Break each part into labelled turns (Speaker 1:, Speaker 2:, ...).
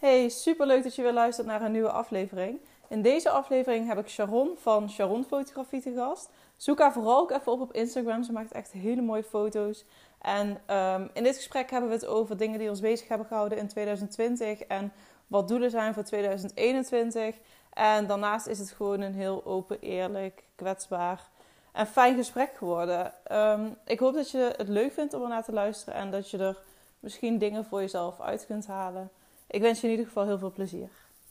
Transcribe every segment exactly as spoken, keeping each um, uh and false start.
Speaker 1: Hey, superleuk dat je weer luistert naar een nieuwe aflevering. In deze aflevering heb ik Sharon van Sharon Fotografie te gast. Zoek haar vooral ook even op op Instagram. Ze maakt echt hele mooie foto's. En um, in dit gesprek hebben we het over dingen die ons bezig hebben gehouden in twintig twintig. En wat doelen zijn voor twintig eenentwintig. En daarnaast is het gewoon een heel open, eerlijk, kwetsbaar en fijn gesprek geworden. Um, ik hoop dat je het leuk vindt om ernaar te luisteren. En dat je er misschien dingen voor jezelf uit kunt halen. Ik wens je in ieder geval heel veel plezier.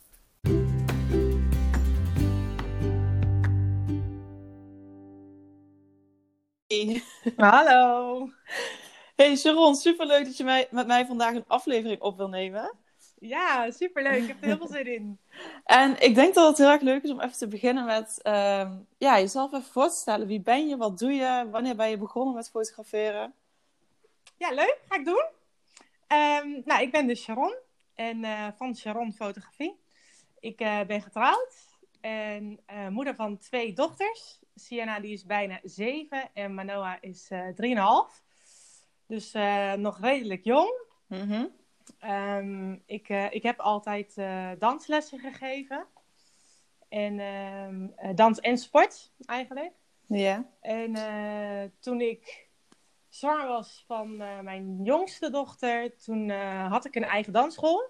Speaker 1: Hey.
Speaker 2: Hallo.
Speaker 1: Hey Sharon, superleuk dat je mij, met mij vandaag een aflevering op wil nemen.
Speaker 2: Ja, superleuk. Ik heb er heel veel zin in.
Speaker 1: En ik denk dat het heel erg leuk is om even te beginnen met uh, ja, jezelf even voor te stellen. Wie ben je? Wat doe je? Wanneer ben je begonnen met fotograferen?
Speaker 2: Ja, leuk. Ga ik doen. Um, nou, ik ben dus Sharon. En uh, van Sharon Fotografie. Ik uh, ben getrouwd. En uh, moeder van twee dochters. Sienna die is bijna zeven. En Manoa is uh, drieënhalf. Dus uh, nog redelijk jong.
Speaker 1: Mm-hmm.
Speaker 2: Um, ik, uh, ik heb altijd uh, danslessen gegeven. En uh, dans en sport eigenlijk.
Speaker 1: Ja.
Speaker 2: En uh, toen ik zwanger was van uh, mijn jongste dochter, toen uh, had ik een eigen dansschool.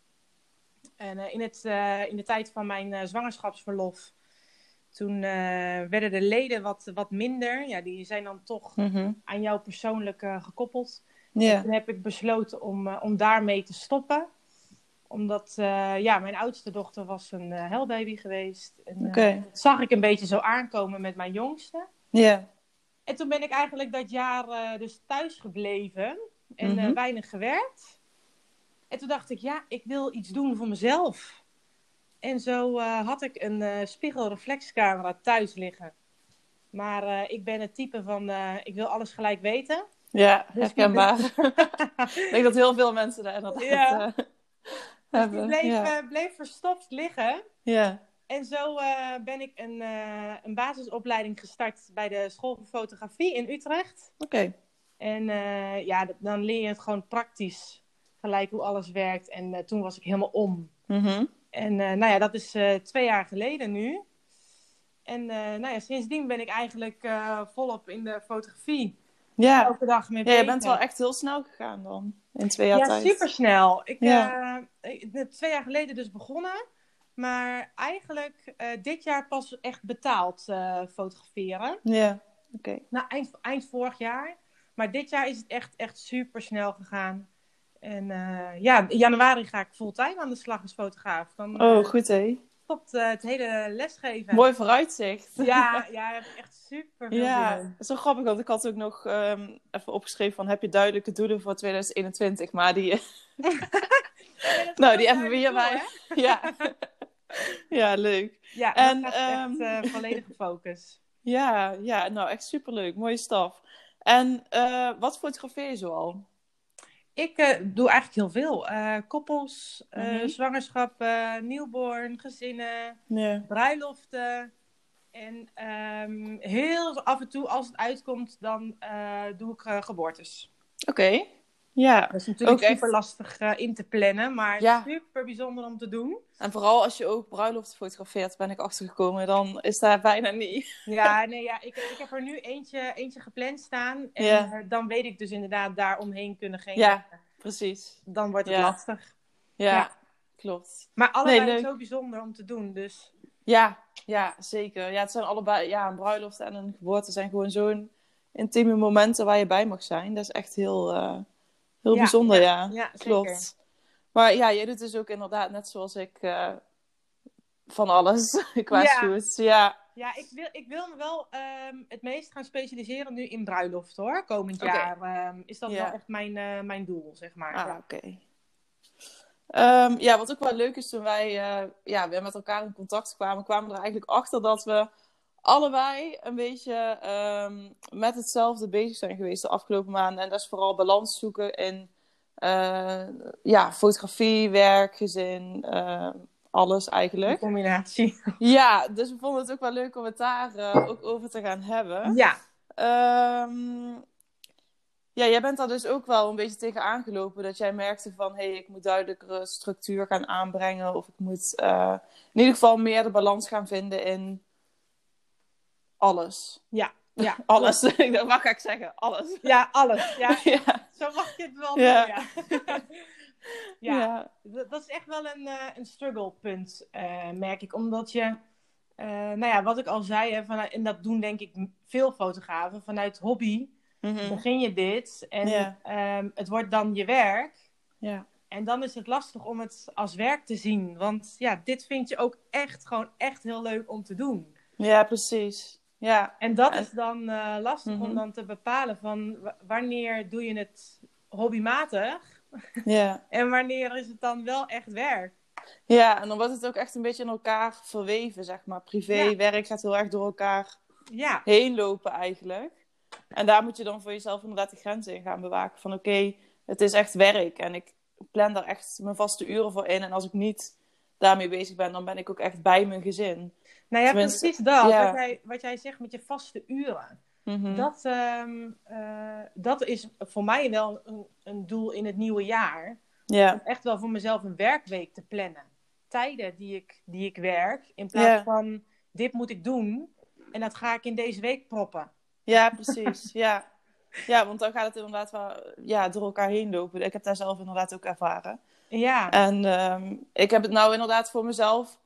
Speaker 2: En uh, in, het, uh, in de tijd van mijn uh, zwangerschapsverlof, toen uh, werden de leden wat, wat minder. Ja, die zijn dan toch
Speaker 1: Mm-hmm.
Speaker 2: aan jou persoonlijk uh, gekoppeld.
Speaker 1: Ja.
Speaker 2: En toen heb ik besloten om, uh, om daarmee te stoppen. Omdat, uh, ja, mijn oudste dochter was een uh, huilbaby geweest. En uh,
Speaker 1: Okay.
Speaker 2: dat zag ik een beetje zo aankomen met mijn jongste.
Speaker 1: Ja.
Speaker 2: En toen ben ik eigenlijk dat jaar uh, dus thuis gebleven. En
Speaker 1: Mm-hmm.
Speaker 2: uh, weinig gewerkt. En toen dacht ik, ja, ik wil iets doen voor mezelf. En zo uh, had ik een uh, spiegelreflexcamera thuis liggen. Maar uh, ik ben het type van, uh, ik wil alles gelijk weten.
Speaker 1: Ja,
Speaker 2: Dus
Speaker 1: herkenbaar.
Speaker 2: die...
Speaker 1: Ik denk dat heel veel mensen daar inderdaad
Speaker 2: ja.
Speaker 1: uh,
Speaker 2: dus
Speaker 1: hebben.
Speaker 2: die bleef,
Speaker 1: Ja.
Speaker 2: uh, bleef verstopt liggen.
Speaker 1: Ja.
Speaker 2: En zo uh, ben ik een, uh, een basisopleiding gestart bij de School voor Fotografie in Utrecht.
Speaker 1: Oké. Okay.
Speaker 2: En uh, ja, dan leer je het gewoon praktisch gelijk hoe alles werkt. En uh, toen was ik helemaal om.
Speaker 1: Mm-hmm.
Speaker 2: En uh, nou ja, dat is uh, twee jaar geleden nu. En uh, nou ja, sindsdien ben ik eigenlijk uh, volop in de fotografie.
Speaker 1: Ja.
Speaker 2: Elke dag mee
Speaker 1: Ja,
Speaker 2: bezig.
Speaker 1: je bent wel echt heel snel gegaan dan. In twee jaar
Speaker 2: ja,
Speaker 1: tijd.
Speaker 2: Ja, supersnel. Ik
Speaker 1: ja.
Speaker 2: uh, twee jaar geleden dus begonnen. Maar eigenlijk uh, dit jaar pas echt betaald uh, fotograferen.
Speaker 1: Ja, oké. Okay.
Speaker 2: Nou, eind, eind vorig jaar. Maar dit jaar is het echt, echt super snel gegaan. En uh, ja, in januari ga ik fulltime aan de slag als fotograaf. Dan, uh,
Speaker 1: oh, goed hé.
Speaker 2: Stopt uh, het hele lesgeven.
Speaker 1: Mooi vooruitzicht.
Speaker 2: Ja, ja, daar heb ik echt super veel
Speaker 1: ja,
Speaker 2: zin in.
Speaker 1: Dat is zo grappig, want ik had ook nog um, even opgeschreven van heb je duidelijke doelen voor twintig eenentwintig, maar die...
Speaker 2: ja,
Speaker 1: nou, die hebben we hierbij. Ja. ja, leuk.
Speaker 2: Ja,
Speaker 1: en,
Speaker 2: dat gaat
Speaker 1: um,
Speaker 2: echt uh, volledige focus.
Speaker 1: Ja, ja, nou echt superleuk. Mooie staf. En uh, wat fotografeer je zoal?
Speaker 2: Ik uh, doe eigenlijk heel veel. Uh, koppels, uh,
Speaker 1: mm-hmm.
Speaker 2: zwangerschappen, newborn, gezinnen,
Speaker 1: yeah.
Speaker 2: bruiloften. En um, heel af en toe, als het uitkomt, dan uh, doe ik uh, geboortes.
Speaker 1: Oké, okay. Ja.
Speaker 2: Dat is natuurlijk
Speaker 1: ook
Speaker 2: super
Speaker 1: echt...
Speaker 2: lastig uh, in te plannen, maar
Speaker 1: ja.
Speaker 2: super bijzonder om te doen.
Speaker 1: En vooral als je ook bruiloften fotografeert, ben ik achtergekomen, dan is daar bijna niet.
Speaker 2: Ja, nee, ja, ik, ik heb er nu eentje, eentje gepland staan. En
Speaker 1: ja.
Speaker 2: uh, dan weet ik dus inderdaad daar omheen kunnen geen.
Speaker 1: Ja, precies.
Speaker 2: Dan wordt het
Speaker 1: ja.
Speaker 2: lastig.
Speaker 1: Ja, ja, klopt.
Speaker 2: Maar allebei
Speaker 1: nee,
Speaker 2: is zo bijzonder om te doen, dus...
Speaker 1: Ja, ja, zeker. Ja, het zijn allebei, ja, een bruiloft en een geboorte zijn gewoon zo'n intieme momenten waar je bij mag zijn. Dat is echt heel, uh, heel
Speaker 2: ja,
Speaker 1: bijzonder, ja.
Speaker 2: ja. ja
Speaker 1: klopt.
Speaker 2: Zeker.
Speaker 1: Maar ja, jij doet dus ook inderdaad net zoals ik uh, van alles qua
Speaker 2: ja.
Speaker 1: shoots. Ja,
Speaker 2: ja ik, wil, ik wil me wel um, het meest gaan specialiseren nu in bruiloft, hoor. Komend
Speaker 1: okay.
Speaker 2: jaar um, is dat
Speaker 1: ja.
Speaker 2: wel echt mijn, uh, mijn doel, zeg maar.
Speaker 1: Ah, oké. Okay. Um, ja, wat ook wel leuk is, toen wij uh, ja, weer met elkaar in contact kwamen, kwamen we er eigenlijk achter dat we allebei een beetje um, met hetzelfde bezig zijn geweest de afgelopen maanden. En dat is vooral balans zoeken in uh, ja, fotografie, werk, gezin, uh, alles eigenlijk.
Speaker 2: Een combinatie.
Speaker 1: Ja, dus we vonden het ook wel leuk om het daar uh, ook over te gaan hebben.
Speaker 2: Ja.
Speaker 1: Um, ja, jij bent daar dus ook wel een beetje tegen aangelopen. Dat jij merkte van, hé, hey, ik moet duidelijkere structuur gaan aanbrengen. Of ik moet uh, in ieder geval meer de balans gaan vinden in alles.
Speaker 2: Ja, ja.
Speaker 1: Alles, wat ga ik zeggen? Alles.
Speaker 2: Ja, alles. Ja.
Speaker 1: Ja.
Speaker 2: Zo mag je het wel
Speaker 1: Ja.
Speaker 2: doen, ja. Ja,
Speaker 1: Ja.
Speaker 2: dat dat is echt wel een, uh, een strugglepunt, uh, merk ik. Omdat je, uh, nou ja, wat ik al zei, hè, van, en dat doen denk ik veel fotografen, vanuit hobby
Speaker 1: Mm-hmm.
Speaker 2: begin je dit en
Speaker 1: Ja.
Speaker 2: um, het wordt dan je werk.
Speaker 1: Ja.
Speaker 2: En dan is het lastig om het als werk te zien. Want ja, dit vind je ook echt gewoon echt heel leuk om te doen.
Speaker 1: Ja, precies. Ja.
Speaker 2: En dat
Speaker 1: En...
Speaker 2: is dan uh, lastig
Speaker 1: mm-hmm.
Speaker 2: om dan te bepalen van w- wanneer doe je het hobbymatig
Speaker 1: Ja.
Speaker 2: en wanneer is het dan wel echt werk.
Speaker 1: Ja, en dan wordt het ook echt een beetje in elkaar verweven, zeg maar. Privé,
Speaker 2: Ja.
Speaker 1: werk gaat heel erg door elkaar
Speaker 2: Ja.
Speaker 1: heen lopen eigenlijk. En daar moet je dan voor jezelf inderdaad de grenzen in gaan bewaken. Van oké, okay, het is echt werk en ik plan daar echt mijn vaste uren voor in. En als ik niet daarmee bezig ben, dan ben ik ook echt bij mijn gezin.
Speaker 2: Nou ja,
Speaker 1: Tenminste,
Speaker 2: precies dat.
Speaker 1: ja.
Speaker 2: Wat, jij, wat jij zegt met je vaste uren.
Speaker 1: Mm-hmm.
Speaker 2: Dat, um, uh, dat is voor mij wel een, een doel in het nieuwe jaar.
Speaker 1: Ja.
Speaker 2: Om echt wel voor mezelf een werkweek te plannen. Tijden die ik, die ik werk. In plaats
Speaker 1: Ja.
Speaker 2: van, dit moet ik doen. En dat ga ik in deze week proppen.
Speaker 1: Ja, precies. Ja. Ja, want dan gaat het inderdaad wel ja, door elkaar heen lopen. Ik heb daar zelf inderdaad ook ervaren.
Speaker 2: Ja.
Speaker 1: En um, ik heb het nou inderdaad voor mezelf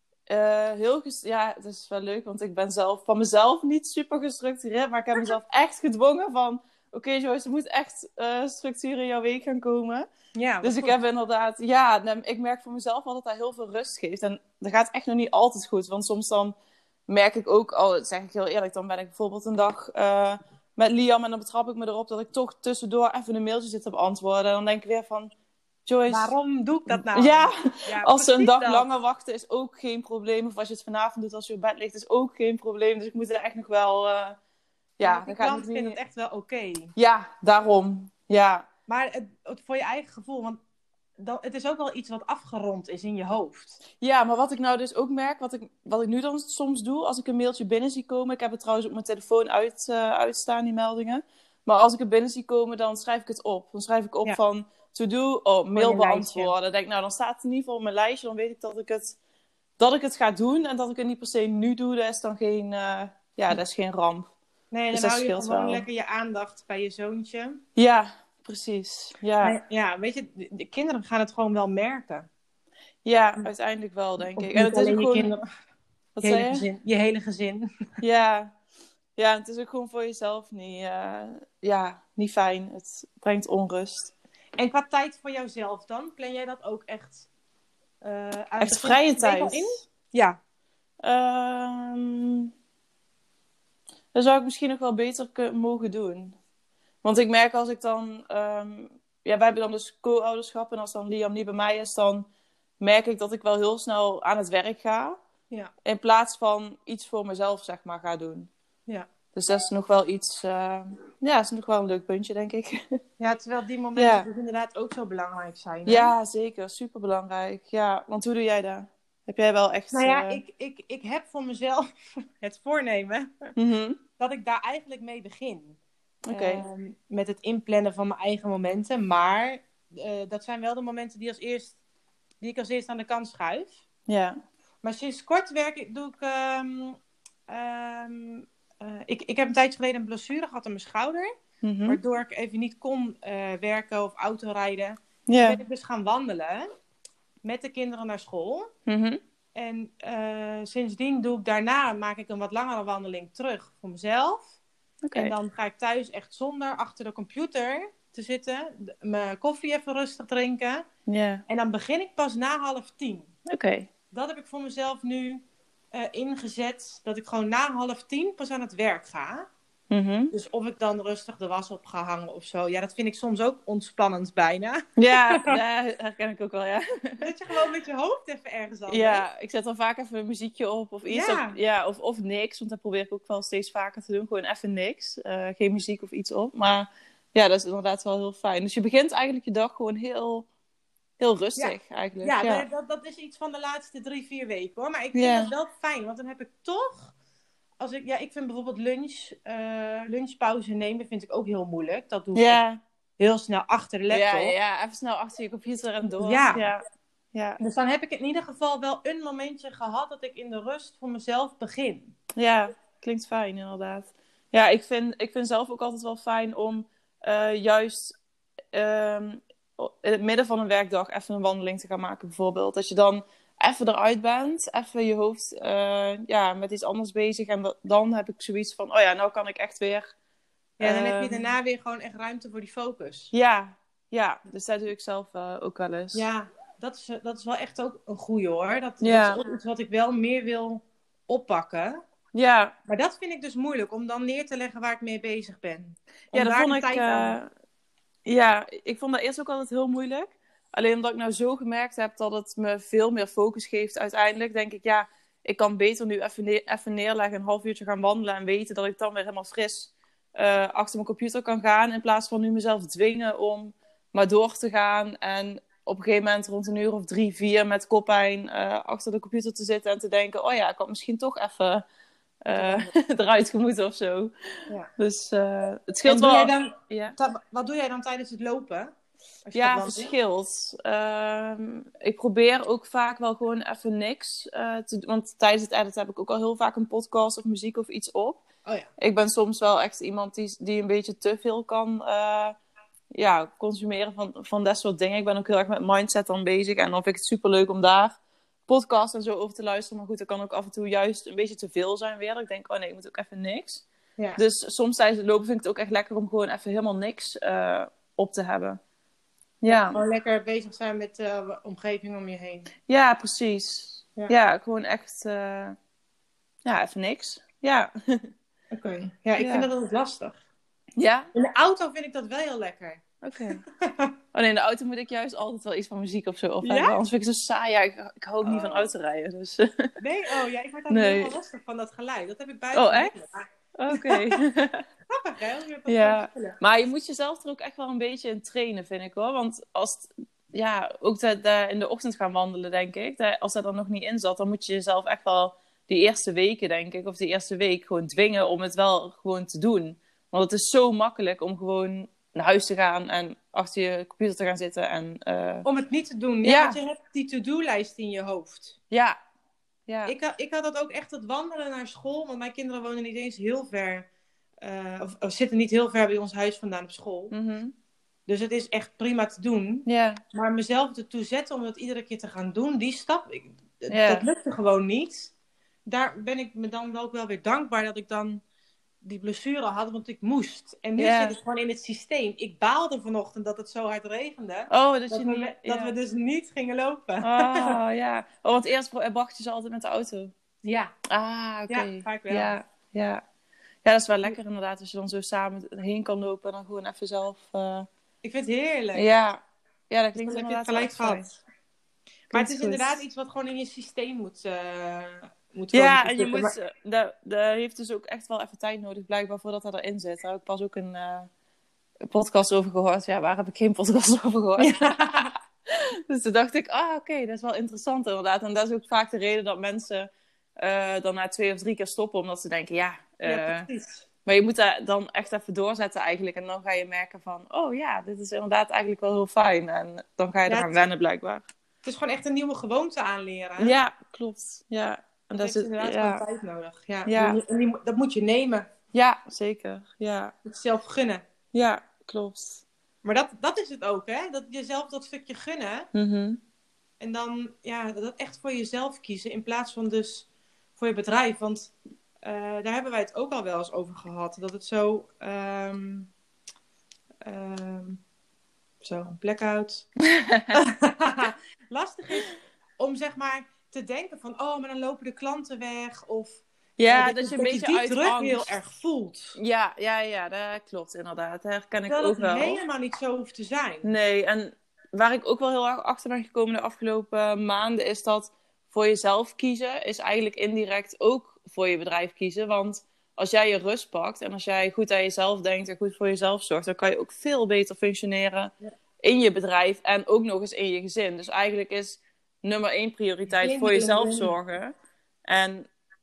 Speaker 1: uh, heel... Ges- ja, het is wel leuk, want ik ben zelf van mezelf niet super gestructureerd. Maar ik heb mezelf echt gedwongen van... Oké, okay, Joyce, er moet echt uh, structuur in jouw week gaan komen.
Speaker 2: Ja,
Speaker 1: dus ik
Speaker 2: goed.
Speaker 1: heb inderdaad... Ja, ik merk voor mezelf wel dat dat heel veel rust geeft. En dat gaat echt nog niet altijd goed. Want soms dan merk ik ook... Oh, zeg ik heel eerlijk, dan ben ik bijvoorbeeld een dag... Uh, met Liam en dan betrap ik me erop dat ik toch tussendoor even een mailtje zit te beantwoorden. En dan denk ik weer van... Joyce,
Speaker 2: waarom doe ik dat nou?
Speaker 1: Ja,
Speaker 2: ja
Speaker 1: als ze een dag
Speaker 2: dat.
Speaker 1: langer wachten is ook geen probleem. Of als je het vanavond doet als je op bed ligt is ook geen probleem. Dus ik moet er echt nog wel... Uh, ja,
Speaker 2: die
Speaker 1: dan
Speaker 2: klant
Speaker 1: gaat
Speaker 2: vindt het echt wel oké. Okay.
Speaker 1: Ja, daarom. Ja.
Speaker 2: Maar het, het, voor je eigen gevoel, want dan, het is ook wel iets wat afgerond is in je hoofd.
Speaker 1: Ja, maar wat ik nou dus ook merk, wat ik, wat ik nu dan soms doe, als ik een mailtje binnen zie komen. Ik heb het trouwens op mijn telefoon uit, uh, uitstaan, die meldingen. Maar als ik het binnen zie komen, dan schrijf ik het op. Dan schrijf ik op ja. van to-do, oh, mail beantwoorden. Dan denk ik, nou, dan staat het in ieder geval op mijn lijstje. Dan weet ik dat ik het, dat ik het ga doen. En dat ik het niet per se nu doe, dat is dan geen, uh, ja, dat is geen ramp.
Speaker 2: Nee, dan dus hou je gewoon wel. lekker je aandacht bij je zoontje.
Speaker 1: Ja, precies. Ja,
Speaker 2: nee, ja weet je, de, de kinderen gaan het gewoon wel merken.
Speaker 1: Ja, uiteindelijk wel, denk
Speaker 2: of
Speaker 1: ik. En het is ook gewoon...
Speaker 2: Kinderen,
Speaker 1: Wat
Speaker 2: je, hele
Speaker 1: zei je?
Speaker 2: gezin, je hele gezin.
Speaker 1: Ja. Ja, het is ook gewoon voor jezelf niet, uh, ja, niet fijn. Het brengt onrust.
Speaker 2: En qua tijd voor jouzelf dan? Plan jij dat ook echt uh, aan
Speaker 1: Echt vrije tijd?
Speaker 2: In? Ja.
Speaker 1: Um, dat zou ik misschien nog wel beter k- mogen doen. Want ik merk als ik dan... Um, ja, wij hebben dan dus co-ouderschap. En als dan Liam niet bij mij is, dan merk ik dat ik wel heel snel aan het werk ga.
Speaker 2: Ja.
Speaker 1: In plaats van iets voor mezelf, zeg maar, ga doen.
Speaker 2: Ja.
Speaker 1: Dus dat is nog wel iets... Uh, ja, dat is nog wel een leuk puntje, denk ik.
Speaker 2: Ja, terwijl die momenten ja. dus inderdaad ook zo belangrijk zijn. Hè?
Speaker 1: Ja, zeker. Superbelangrijk. Ja, want hoe doe jij dat? Heb jij wel echt...
Speaker 2: Nou ja,
Speaker 1: uh...
Speaker 2: ik, ik, ik heb voor mezelf het voornemen
Speaker 1: mm-hmm.
Speaker 2: dat ik daar eigenlijk mee begin.
Speaker 1: Oké. Okay.
Speaker 2: Uh, met het inplannen van mijn eigen momenten. Maar uh, dat zijn wel de momenten die, als eerst, die ik als eerst aan de kant schuif.
Speaker 1: Ja.
Speaker 2: Maar sinds kort werk ik, doe ik... Um, um, uh, ik, ik heb een tijdje geleden een blessure gehad aan mijn schouder.
Speaker 1: Mm-hmm.
Speaker 2: Waardoor ik even niet kon uh, werken of autorijden.
Speaker 1: Yeah.
Speaker 2: Toen ben ik dus gaan wandelen. Met de kinderen naar school.
Speaker 1: Mm-hmm.
Speaker 2: En uh, sindsdien doe ik daarna, maak ik een wat langere wandeling terug voor mezelf.
Speaker 1: Okay.
Speaker 2: En dan ga ik thuis echt zonder achter de computer te zitten. De, mijn koffie even rustig drinken.
Speaker 1: Yeah.
Speaker 2: En dan begin ik pas na half tien.
Speaker 1: Oké. Okay.
Speaker 2: Dat heb ik voor mezelf nu uh, ingezet. Dat ik gewoon na half tien pas aan het werk ga.
Speaker 1: Mm-hmm.
Speaker 2: Dus of ik dan rustig de was op ga hangen of zo. Ja, dat vind ik soms ook ontspannend bijna.
Speaker 1: Ja, dat herken ik ook wel, ja.
Speaker 2: Dat je gewoon met je hoofd even ergens anders.
Speaker 1: Ja, ik zet dan vaak even een muziekje op of iets.
Speaker 2: Ja.
Speaker 1: Op, ja, of, of niks, want dat probeer ik ook wel steeds vaker te doen. Gewoon even niks. Uh, geen muziek of iets op. Maar ja, dat is inderdaad wel heel fijn. Dus je begint eigenlijk je dag gewoon heel, heel rustig
Speaker 2: ja.
Speaker 1: eigenlijk.
Speaker 2: Ja,
Speaker 1: ja.
Speaker 2: Dat, dat is iets van de laatste drie, vier weken hoor. Maar ik vind
Speaker 1: ja.
Speaker 2: het wel fijn, want dan heb ik toch... als ik, ja, ik vind bijvoorbeeld lunch, uh, lunchpauze nemen vind ik ook heel moeilijk. Dat doe ik
Speaker 1: Ja.
Speaker 2: echt heel snel achter de laptop.
Speaker 1: Ja, ja, even snel achter je computer en door.
Speaker 2: Ja.
Speaker 1: Ja. Ja.
Speaker 2: Dus dan heb ik in ieder geval wel een momentje gehad dat ik in de rust voor mezelf begin.
Speaker 1: Ja, klinkt fijn inderdaad. Ja, ik vind, ik vind zelf ook altijd wel fijn om uh, juist um, in het midden van een werkdag even een wandeling te gaan maken bijvoorbeeld. Dat je dan even eruit bent, even je hoofd uh, ja, met iets anders bezig. En dat, dan heb ik zoiets van, oh ja, nou kan ik echt weer...
Speaker 2: Ja, dan uh, heb je daarna weer gewoon echt ruimte voor die focus.
Speaker 1: Ja, ja, dus dat doe ik zelf uh, ook wel eens.
Speaker 2: Ja, dat is, dat is wel echt ook een goeie hoor. Dat,
Speaker 1: ja.
Speaker 2: dat is ook iets wat ik wel meer wil oppakken.
Speaker 1: Ja.
Speaker 2: Maar dat vind ik dus moeilijk, om dan neer te leggen waar ik mee bezig ben. Om
Speaker 1: ja, dat
Speaker 2: daar
Speaker 1: vond
Speaker 2: de
Speaker 1: ik...
Speaker 2: tijd
Speaker 1: Uh,
Speaker 2: aan.
Speaker 1: Ja, ik vond dat eerst ook altijd heel moeilijk. Alleen omdat ik nou zo gemerkt heb dat het me veel meer focus geeft uiteindelijk, denk ik, ja, ik kan beter nu even, ne- even neerleggen, een half uurtje gaan wandelen en weten dat ik dan weer helemaal fris uh, achter mijn computer kan gaan, in plaats van nu mezelf dwingen om maar door te gaan en op een gegeven moment rond een uur of drie, vier met koppijn uh, achter de computer te zitten en te denken, oh ja, ik had misschien toch even uh, eruit gemoeten of zo.
Speaker 2: Ja.
Speaker 1: Dus uh, het scheelt
Speaker 2: doe
Speaker 1: wel.
Speaker 2: Jij dan,
Speaker 1: ja.
Speaker 2: ta- wat doe jij dan tijdens het lopen? Als je
Speaker 1: Ja, verschilt. Uh, ik probeer ook vaak wel gewoon even niks uh, te doen. Want tijdens het editen heb ik ook al heel vaak een podcast of muziek of iets op.
Speaker 2: Oh ja.
Speaker 1: Ik ben soms wel echt iemand die, die een beetje te veel kan uh, ja, consumeren van, van dat soort dingen. Ik ben ook heel erg met mindset dan bezig. En dan vind ik het superleuk om daar podcasts en zo over te luisteren. Maar goed, dat kan ook af en toe juist een beetje te veel zijn weer. Dat ik denk, oh nee, ik moet ook even niks.
Speaker 2: Ja.
Speaker 1: Dus soms tijdens het lopen vind ik het ook echt lekker om gewoon even helemaal niks uh, op te hebben. Ja.
Speaker 2: Ja, gewoon lekker bezig zijn met de uh, omgeving om je heen.
Speaker 1: Ja, precies. Ja, ja gewoon echt... Uh, ja, even niks. Ja.
Speaker 2: Oké. Okay. Ja, ik ja. vind dat altijd lastig.
Speaker 1: Ja?
Speaker 2: In de auto vind ik dat wel heel lekker.
Speaker 1: Oké. Okay. Oh nee, in de auto moet ik juist altijd wel iets van muziek of zo op hebben.
Speaker 2: Ja?
Speaker 1: Anders vind ik het zo saai. Ja, ik, ik hou ook oh. niet van autorijden, dus...
Speaker 2: Nee? Oh ja, ik word dan nee. helemaal lastig van dat geluid. Dat heb ik buiten.
Speaker 1: Oh, echt? Oké. Okay.
Speaker 2: Grappig, hè?
Speaker 1: Ja, maar je moet jezelf er ook echt wel een beetje in trainen, vind ik hoor. Want als het, ja, ook de, de, in de ochtend gaan wandelen, denk ik. De, als dat er nog niet in zat, dan moet je jezelf echt wel die eerste weken, denk ik, of die eerste week gewoon dwingen om het wel gewoon te doen. Want het is zo makkelijk om gewoon naar huis te gaan en achter je computer te gaan zitten. En, uh...
Speaker 2: Om het niet te doen. Ja, ja. Want je hebt die to-do-lijst in je hoofd.
Speaker 1: Ja. ja.
Speaker 2: Ik, had, ik had dat ook echt, het wandelen naar school, want mijn kinderen wonen niet eens heel ver... Uh, of, of zitten niet heel ver bij ons huis vandaan op school.
Speaker 1: Mm-hmm.
Speaker 2: Dus het is echt prima te doen.
Speaker 1: Yeah.
Speaker 2: Maar mezelf ertoe zetten om dat iedere keer te gaan doen, die stap, ik,
Speaker 1: yeah.
Speaker 2: dat lukte gewoon niet. Daar ben ik me dan ook wel weer dankbaar dat ik dan die blessure had, want ik moest. En nu yeah. zit het gewoon in het systeem. Ik baalde vanochtend dat het zo hard regende.
Speaker 1: Oh, dat,
Speaker 2: dat,
Speaker 1: je
Speaker 2: we,
Speaker 1: niet,
Speaker 2: dat
Speaker 1: yeah.
Speaker 2: we dus niet gingen lopen.
Speaker 1: Oh, ja. Oh, want eerst bracht je ze altijd met de auto.
Speaker 2: Ja.
Speaker 1: Ah, oké. Okay.
Speaker 2: Ja, vaak wel.
Speaker 1: Ja, ja. Ja, dat is wel lekker inderdaad, als je dan zo samen heen kan lopen en dan gewoon even zelf... Uh...
Speaker 2: Ik vind het heerlijk.
Speaker 1: Ja, ja dat klinkt
Speaker 2: dat
Speaker 1: inderdaad
Speaker 2: gelijk gehad. Maar het is
Speaker 1: goed.
Speaker 2: inderdaad iets wat gewoon in je systeem moet, uh, moet
Speaker 1: Ja, en je moet... Maar... Dat, dat heeft dus ook echt wel even tijd nodig, blijkbaar, voordat dat erin zit. Daar heb ik pas ook een, uh, een podcast over gehoord. Ja, waar heb ik geen podcast over gehoord? Ja. Dus toen dacht ik, ah, oké, okay, dat is wel interessant inderdaad. En dat is ook vaak de reden dat mensen... Uh, dan na twee of drie keer stoppen, omdat ze denken, ja... Uh,
Speaker 2: ja, precies.
Speaker 1: Maar je moet dat dan echt even doorzetten eigenlijk. En dan ga je merken van, oh ja, dit is inderdaad eigenlijk wel heel fijn. En dan ga je
Speaker 2: ja,
Speaker 1: eraan wennen blijkbaar.
Speaker 2: Het is gewoon echt een nieuwe gewoonte aanleren.
Speaker 1: Ja, klopt. Ja. En
Speaker 2: dat,
Speaker 1: dat
Speaker 2: heeft
Speaker 1: is
Speaker 2: inderdaad
Speaker 1: ja.
Speaker 2: gewoon tijd nodig. Ja.
Speaker 1: Ja.
Speaker 2: En die, dat moet je nemen.
Speaker 1: Ja, zeker. Ja.
Speaker 2: Het zelf gunnen.
Speaker 1: Ja, klopt.
Speaker 2: Maar dat, dat is het ook, hè? Dat jezelf dat stukje gunnen.
Speaker 1: Mm-hmm.
Speaker 2: En dan ja, dat echt voor jezelf kiezen in plaats van dus voor je bedrijf. Want uh, daar hebben wij het ook al wel eens over gehad. Dat het zo... Um, um, zo, blackout. Lastig is om zeg maar te denken van... Oh, maar dan lopen de klanten weg. Of
Speaker 1: ja,
Speaker 2: uh, dat,
Speaker 1: dat je een
Speaker 2: dat
Speaker 1: beetje
Speaker 2: je die
Speaker 1: uit
Speaker 2: druk
Speaker 1: angst
Speaker 2: heel erg voelt.
Speaker 1: Ja, ja, ja, dat klopt inderdaad. Dat herken ik
Speaker 2: Terwijl
Speaker 1: ook wel.
Speaker 2: Dat het helemaal niet zo hoeft te zijn.
Speaker 1: Nee, en waar ik ook wel heel erg achter ben gekomen de afgelopen maanden... is dat voor jezelf kiezen is eigenlijk indirect ook voor je bedrijf kiezen. Want als jij je rust pakt en als jij goed aan jezelf denkt en goed voor jezelf zorgt... dan kan je ook veel beter functioneren ja. in je bedrijf en ook nog eens in je gezin. Dus eigenlijk is nummer één prioriteit voor jezelf zorgen. En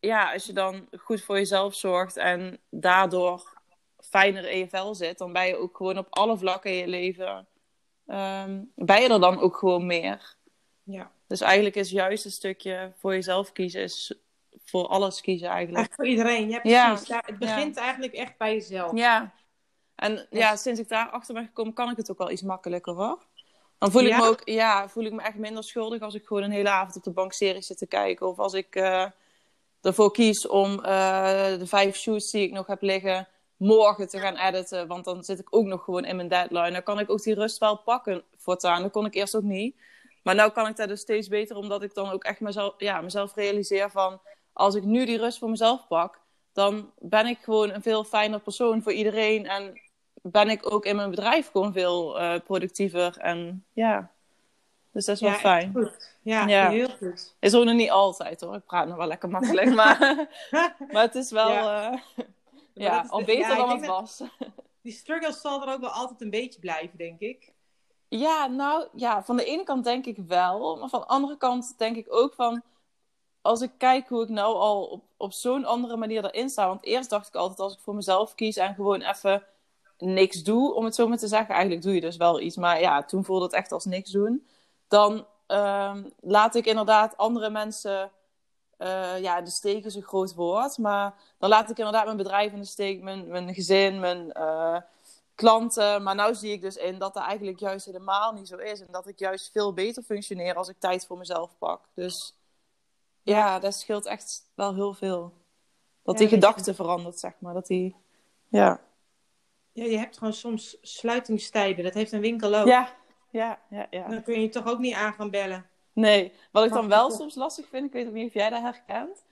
Speaker 1: ja, als je dan goed voor jezelf zorgt en daardoor fijner in je vel zit, dan ben je ook gewoon op alle vlakken in je leven, um, ben je er dan ook gewoon meer.
Speaker 2: Ja.
Speaker 1: Dus eigenlijk is juist een stukje voor jezelf kiezen, is voor alles kiezen eigenlijk.
Speaker 2: Echt voor iedereen, ja precies. Ja, het begint ja. eigenlijk echt bij jezelf.
Speaker 1: Ja, en yes. ja, sinds ik daar achter ben gekomen, kan ik het ook wel iets makkelijker hoor. Dan voel ik ja? me ook, ja, voel ik me echt minder schuldig als ik gewoon een hele avond op de bank series zit te kijken. Of als ik uh, ervoor kies om uh, de vijf shoots die ik nog heb liggen, morgen te gaan editen. Want dan zit ik ook nog gewoon in mijn deadline. Dan kan ik ook die rust wel pakken voortaan. Dat kon ik eerst ook niet. Maar nu kan ik dat dus steeds beter, omdat ik dan ook echt mezelf, ja, mezelf realiseer van, als ik nu die rust voor mezelf pak, dan ben ik gewoon een veel fijner persoon voor iedereen. En ben ik ook in mijn bedrijf gewoon veel uh, productiever. En ja, dus dat is wel
Speaker 2: ja,
Speaker 1: fijn.
Speaker 2: Goed. Ja, ja, heel goed.
Speaker 1: Is ook nog niet altijd hoor. Ik praat nog wel lekker makkelijk. maar, maar het is wel ja. Uh, ja, is al de, beter ja, dan het was.
Speaker 2: Die struggle zal er ook wel altijd een beetje blijven, denk ik.
Speaker 1: Ja, nou ja, van de ene kant denk ik wel. Maar van de andere kant denk ik ook van, als ik kijk hoe ik nou al op, op zo'n andere manier erin sta. Want eerst dacht ik altijd, als ik voor mezelf kies en gewoon even niks doe, om het zo maar te zeggen. Eigenlijk doe je dus wel iets. Maar ja, toen voelde het echt als niks doen. Dan um, laat ik inderdaad andere mensen, uh, ja, de steek is een groot woord. Maar dan laat ik inderdaad mijn bedrijf in de steek, mijn, mijn gezin, mijn uh, klanten. Maar nou zie ik dus in dat dat eigenlijk juist helemaal niet zo is. En dat ik juist veel beter functioneer als ik tijd voor mezelf pak. Dus ja, ja dat scheelt echt wel heel veel. Dat ja, die gedachte je... verandert, zeg maar. Dat die, ja.
Speaker 2: Ja, je hebt gewoon soms sluitingstijden. Dat heeft een winkel ook.
Speaker 1: Ja, ja, ja, ja.
Speaker 2: Dan kun je je toch ook niet aan gaan bellen.
Speaker 1: Nee, wat ik dan wel soms lastig vind, ik weet ook niet of jij dat herkent.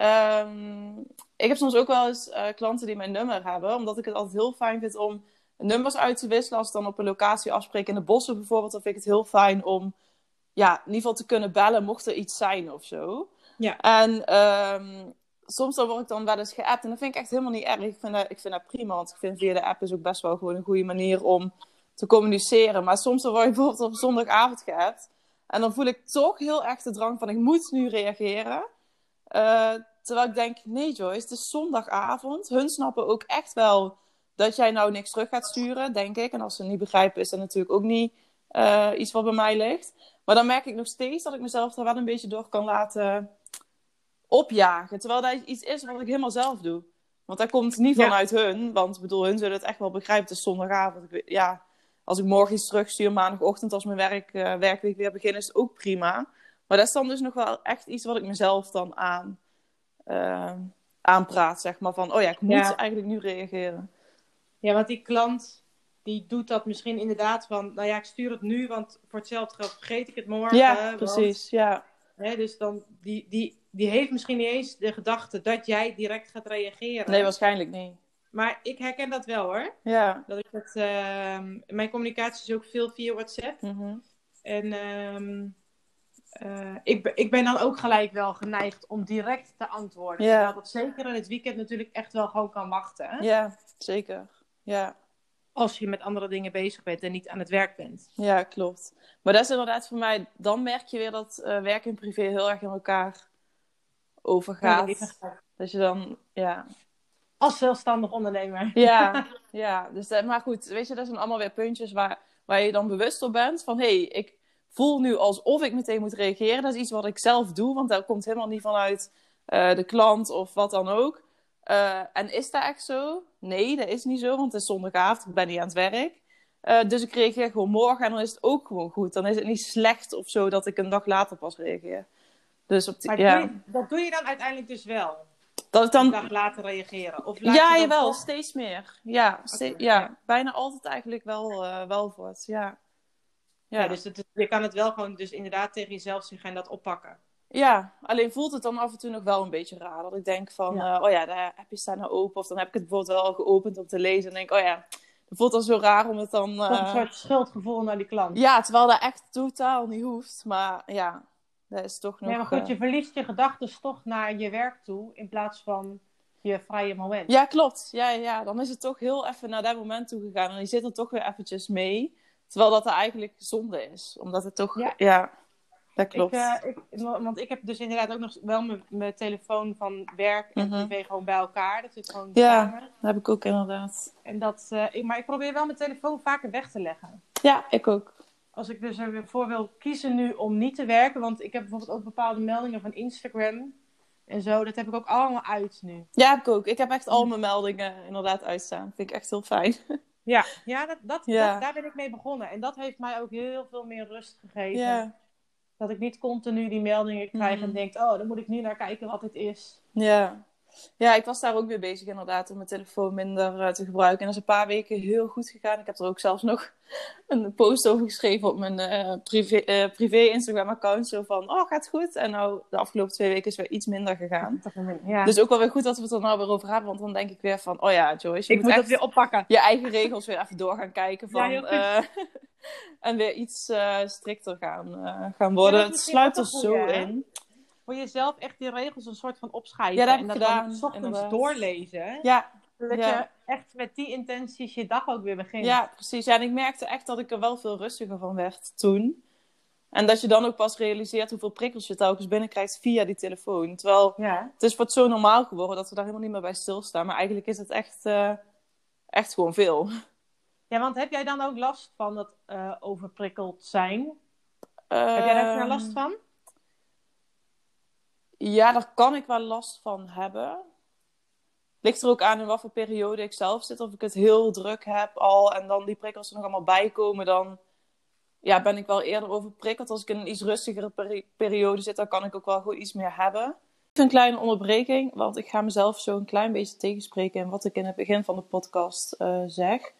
Speaker 1: Um, ik heb soms ook wel eens uh, klanten die mijn nummer hebben, omdat ik het altijd heel fijn vind om nummers uit te wisselen. Als ik dan op een locatie afspreek in de bossen bijvoorbeeld, dan vind ik het heel fijn om, ja, in ieder geval te kunnen bellen mocht er iets zijn of zo.
Speaker 2: Ja.
Speaker 1: En um, soms dan word ik dan wel eens geappt en dat vind ik echt helemaal niet erg. Ik vind dat, ik vind dat prima, want ik vind via de app is ook best wel gewoon een goede manier om te communiceren. Maar soms dan word ik bijvoorbeeld op zondagavond geappt. En dan voel ik toch heel erg de drang van, ik moet nu reageren. Uh, terwijl ik denk, nee Joyce, het is zondagavond. Hun snappen ook echt wel dat jij nou niks terug gaat sturen, denk ik. En als ze het niet begrijpen, is dat natuurlijk ook niet uh, iets wat bij mij ligt. Maar dan merk ik nog steeds dat ik mezelf daar wel een beetje door kan laten opjagen. Terwijl dat iets is wat ik helemaal zelf doe. Want dat komt niet vanuit ja. hun. Want ik bedoel, hun zullen het echt wel begrijpen. Het is zondagavond. Ik weet, ja... Als ik morgen iets terugstuur, maandagochtend als mijn werk, uh, werkweek weer begint, is het ook prima. Maar dat is dan dus nog wel echt iets wat ik mezelf dan aan, uh, aanpraat, zeg maar. Van, oh ja, ik moet ja. eigenlijk nu reageren.
Speaker 2: Ja, want die klant, die doet dat misschien inderdaad van, nou ja, ik stuur het nu, want voor hetzelfde geld vergeet ik het morgen.
Speaker 1: Ja,
Speaker 2: want,
Speaker 1: precies, ja.
Speaker 2: Hè, dus dan, die, die, die heeft misschien niet eens de gedachte dat jij direct gaat reageren.
Speaker 1: Nee, waarschijnlijk niet.
Speaker 2: Maar ik herken dat wel hoor.
Speaker 1: Ja.
Speaker 2: Dat ik het, uh, mijn communicatie is ook veel via WhatsApp.
Speaker 1: Mm-hmm.
Speaker 2: En um, uh, ik, ik ben dan ook gelijk wel geneigd om direct te antwoorden.
Speaker 1: Ja.
Speaker 2: Terwijl dat zeker in het weekend natuurlijk echt wel gewoon kan wachten. Hè?
Speaker 1: Ja, zeker. Ja.
Speaker 2: Als je met andere dingen bezig bent en niet aan het werk bent.
Speaker 1: Ja, klopt. Maar dat is inderdaad voor mij, dan merk je weer dat uh, werk en privé heel erg in elkaar overgaat. Ja, dat je dan, ja...
Speaker 2: Als zelfstandig ondernemer.
Speaker 1: Ja, ja. Dus, maar goed, weet je, dat zijn allemaal weer puntjes waar, waar je dan bewust op bent. Van, hé, hey, ik voel nu alsof ik meteen moet reageren. Dat is iets wat ik zelf doe, want dat komt helemaal niet vanuit uh, de klant of wat dan ook. Uh, en is dat echt zo? Nee, dat is niet zo, want het is zondagavond, ik ben niet aan het werk. Uh, dus ik reageer gewoon morgen en dan is het ook gewoon goed. Dan is het niet slecht of zo dat ik een dag later pas reageer. Dus op die,
Speaker 2: maar
Speaker 1: ja.
Speaker 2: doe je, dat doe je dan uiteindelijk dus wel?
Speaker 1: Dat ik dan...
Speaker 2: Een dag later reageren? Of laat
Speaker 1: ja,
Speaker 2: je
Speaker 1: jawel,
Speaker 2: toch...
Speaker 1: steeds meer. Ja, ste- okay, ja, ja, bijna altijd eigenlijk wel, uh, wel voort. Ja.
Speaker 2: Ja, ja dus het, je kan het wel gewoon dus inderdaad tegen jezelf zeggen en dat oppakken.
Speaker 1: Ja, alleen voelt het dan af en toe nog wel een beetje raar. Dat ik denk van, ja. Uh, oh ja, de app staat nou open. Of dan heb ik het bijvoorbeeld wel al geopend om te lezen. En denk, oh ja, het voelt dan zo raar om het dan... Uh...
Speaker 2: een soort schuldgevoel naar die klant.
Speaker 1: Ja, terwijl dat echt totaal niet hoeft. Maar ja, dat is toch nog...
Speaker 2: Ja, maar goed, je verliest je gedachten toch naar je werk toe in plaats van je vrije moment.
Speaker 1: Ja, klopt. Ja, ja, dan is het toch heel even naar dat moment toe gegaan. En je zit er toch weer eventjes mee. Terwijl dat er eigenlijk zonde is. Omdat het toch...
Speaker 2: Ja.
Speaker 1: ja. dat
Speaker 2: Ik,
Speaker 1: klopt.
Speaker 2: uh, ik, want ik heb dus inderdaad ook nog wel mijn, mijn telefoon van werk en
Speaker 1: Mm-hmm.
Speaker 2: privé gewoon bij elkaar. Dat zit gewoon
Speaker 1: Ja,
Speaker 2: samen.
Speaker 1: dat heb ik ook inderdaad.
Speaker 2: En dat, uh, ik, maar ik probeer wel mijn telefoon vaker weg te leggen.
Speaker 1: Ja, ik ook.
Speaker 2: Als ik dus ervoor wil kiezen nu om niet te werken. Want ik heb bijvoorbeeld ook bepaalde meldingen van Instagram en zo. Dat heb ik ook allemaal uit nu.
Speaker 1: Ja, heb ik ook. Ik heb echt al mijn meldingen inderdaad uitstaan. Vind ik echt heel fijn.
Speaker 2: Ja, ja, dat, dat,
Speaker 1: Ja.
Speaker 2: dat, daar ben ik mee begonnen. En dat heeft mij ook heel veel meer rust gegeven.
Speaker 1: Ja.
Speaker 2: Dat ik niet continu die meldingen krijg
Speaker 1: Mm.
Speaker 2: en denk, oh, dan moet ik nu naar kijken wat het is.
Speaker 1: Ja. Ja, ik was daar ook mee bezig inderdaad om mijn telefoon minder uh, te gebruiken. En dat is een paar weken heel goed gegaan. Ik heb er ook zelfs nog een post over geschreven op mijn uh, privé, uh, privé Instagram account. Zo van, oh, gaat goed? En nou, de afgelopen twee weken is weer iets minder gegaan.
Speaker 2: Ja.
Speaker 1: Dus ook wel weer goed dat we het er nou weer over hebben. Want dan denk ik weer van, oh ja, Joyce, je
Speaker 2: ik
Speaker 1: moet,
Speaker 2: moet
Speaker 1: echt
Speaker 2: dat weer oppakken.
Speaker 1: Je eigen regels weer even door gaan kijken. Van,
Speaker 2: Ja, heel goed.
Speaker 1: Uh, en weer iets uh, strikter gaan, uh, gaan worden.
Speaker 2: Ja,
Speaker 1: het sluit er zo
Speaker 2: goeie,
Speaker 1: in.
Speaker 2: Voor jezelf echt die regels een soort van opschrijven.
Speaker 1: Ja, dat heb
Speaker 2: en
Speaker 1: ik
Speaker 2: dat
Speaker 1: gedaan,
Speaker 2: dan 's ochtends
Speaker 1: inderdaad.
Speaker 2: doorlezen.
Speaker 1: Ja.
Speaker 2: Zodat
Speaker 1: ja.
Speaker 2: je echt met die intenties je dag ook weer begint.
Speaker 1: Ja, precies. Ja, en ik merkte echt dat ik er wel veel rustiger van werd toen. En dat je dan ook pas realiseert hoeveel prikkels je telkens binnenkrijgt via die telefoon. Terwijl
Speaker 2: ja.
Speaker 1: het is wat zo normaal geworden dat we daar helemaal niet meer bij stilstaan. Maar eigenlijk is het echt, uh, echt gewoon veel.
Speaker 2: Ja, want heb jij dan ook last van dat uh, overprikkeld zijn?
Speaker 1: Uh,
Speaker 2: heb jij daar nou last van?
Speaker 1: Ja, daar kan ik wel last van hebben. Ligt er ook aan in wat voor periode ik zelf zit. Of ik het heel druk heb al en dan die prikkels er nog allemaal bij komen. Dan ja, ben ik wel eerder overprikkeld. Als ik in een iets rustigere peri- periode zit, dan kan ik ook wel gewoon iets meer hebben. Even een kleine onderbreking, want ik ga mezelf zo een klein beetje tegenspreken in wat ik in het begin van de podcast uh, zeg.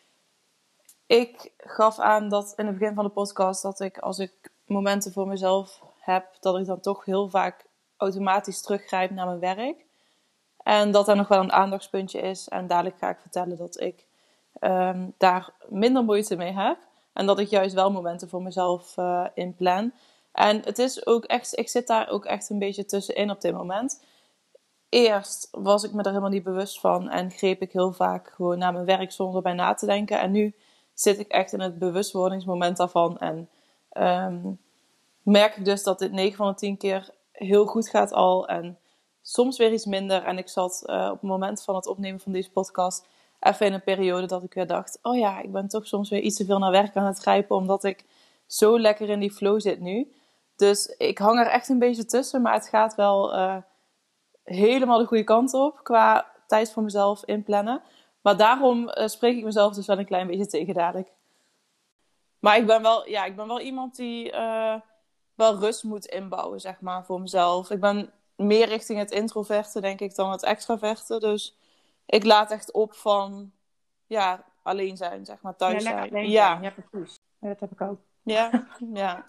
Speaker 1: Ik gaf aan dat in het begin van de podcast dat ik als ik momenten voor mezelf heb, dat ik dan toch heel vaak automatisch teruggrijp naar mijn werk. En dat er nog wel een aandachtspuntje is. En dadelijk ga ik vertellen dat ik um, daar minder moeite mee heb. En dat ik juist wel momenten voor mezelf uh, inplan. En het is ook echt, ik zit daar ook echt een beetje tussenin op dit moment. Eerst was ik me er helemaal niet bewust van. En greep ik heel vaak gewoon naar mijn werk zonder erbij na te denken. En nu zit ik echt in het bewustwordingsmoment daarvan. En um, merk ik dus dat dit negen van de tien keer heel goed gaat al. En soms weer iets minder. En ik zat uh, op het moment van het opnemen van deze podcast even in een periode dat ik weer dacht, oh ja, ik ben toch soms weer iets te veel naar werk aan het grijpen, omdat ik zo lekker in die flow zit nu. Dus ik hang er echt een beetje tussen, maar het gaat wel uh, helemaal de goede kant op qua tijd voor mezelf inplannen. Maar daarom uh, spreek ik mezelf dus wel een klein beetje tegen dadelijk. Maar ik ben wel, ja, ik ben wel iemand die uh, wel rust moet inbouwen, zeg maar, voor mezelf. Ik ben meer richting het introverte, denk ik, dan het extraverte. Dus ik laat echt op van, ja, alleen zijn, zeg maar, thuis
Speaker 2: ja,
Speaker 1: zijn.
Speaker 2: Alleen
Speaker 1: ja.
Speaker 2: zijn. Ja, precies. Ja, dat heb ik ook.
Speaker 1: Ja, ja.